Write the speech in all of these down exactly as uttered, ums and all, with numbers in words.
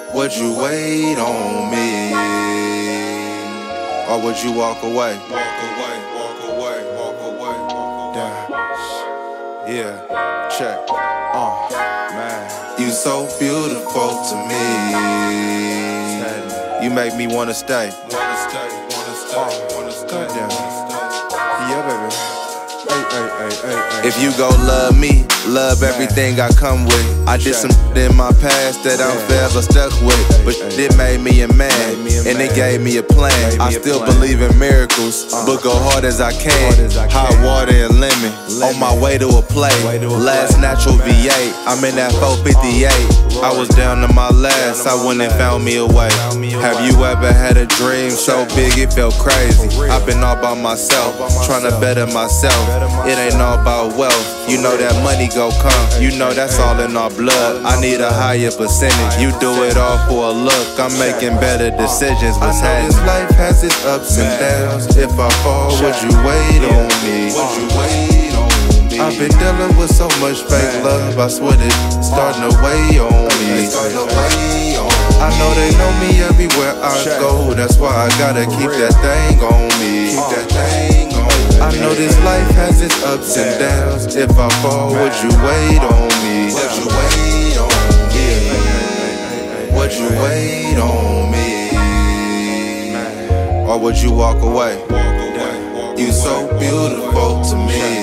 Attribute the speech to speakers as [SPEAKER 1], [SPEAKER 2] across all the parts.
[SPEAKER 1] Would you wait on me? Or would you walk away?
[SPEAKER 2] Walk away, walk away, walk away, walk away.
[SPEAKER 1] Yeah, yeah, check. Uh, man, you so beautiful to me. You make me wanna stay.
[SPEAKER 2] Wanna stay, wanna stay,
[SPEAKER 1] Uh,
[SPEAKER 2] wanna stay,
[SPEAKER 1] goddamn.
[SPEAKER 2] wanna stay.
[SPEAKER 1] Yeah, baby. Ay, ay, ay, ay, ay. If you gon' love me, love everything I come with. I did some in my past that I'm forever stuck with, but it made me a man, and it gave me a plan. I still believe in miracles, but go hard as I can. Hot water and lemon, on my way to a play. Last natural V eight, I'm in that four fifty-eight. I was down to my last, I went and found me a way. Have you ever had a dream so big it felt crazy? I've been all by myself, trying to better myself. It ain't all about wealth, you know that money gon' come. You know that's all in our blood. I need a higher percentage. You do it all for a look. I'm making better decisions. What's happening? This life has its ups and downs. If I fall, would you wait on me?
[SPEAKER 2] Would you wait on me?
[SPEAKER 1] I've been dealing with so much fake love. I swear it's starting to weigh on me. I know they know me everywhere I go. That's why I gotta keep that thing on me. Keep that thing on me. I know this life has its ups and downs. If I fall, would you wait on me?
[SPEAKER 2] Would you wait on me?
[SPEAKER 1] Would you wait on me? Or would you walk away?
[SPEAKER 2] Walk away, walk
[SPEAKER 1] You so beautiful to me.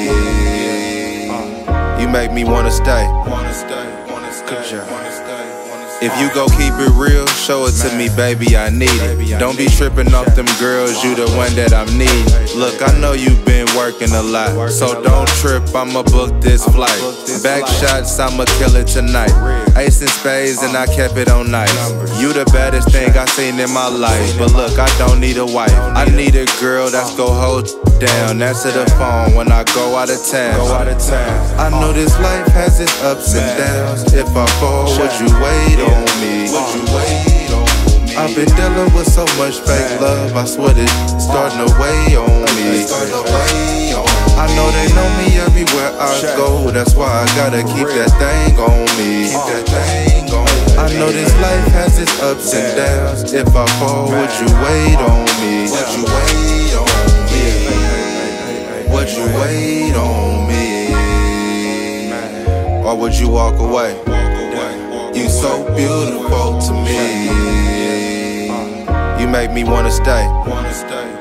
[SPEAKER 1] You make me wanna stay.
[SPEAKER 2] Wanna stay, wanna stay,
[SPEAKER 1] Good job.
[SPEAKER 2] wanna stay, wanna stay.
[SPEAKER 1] If you gon' keep it real, show it to me, baby, I need it. Don't be tripping off them girls, you the one that I'm needing. Look, I know you've been working a lot, so don't trip, I'ma book this flight. Back shots, I'ma kill it tonight. Ace and spades, and I kept it on nice. You the baddest thing I seen in my life, but look, I don't need a wife. I need a girl that's gon' hold down. Answer the phone when I go out of town. I know this life has its ups and downs. If I fall, would you wait on me?
[SPEAKER 2] Would you wait on me?
[SPEAKER 1] I've been dealing with so much fake love. I swear it's starting to weigh on me. I know they know me everywhere I go. That's why I gotta keep that thing on me.
[SPEAKER 2] Keep that thing on me.
[SPEAKER 1] I know this life has its ups and downs. If I fall, would you wait on me?
[SPEAKER 2] Would you wait on me?
[SPEAKER 1] Would you wait on me? Or would you walk away?
[SPEAKER 2] Walk away, walk
[SPEAKER 1] You so beautiful to me. You make me wanna stay.
[SPEAKER 2] Wanna stay,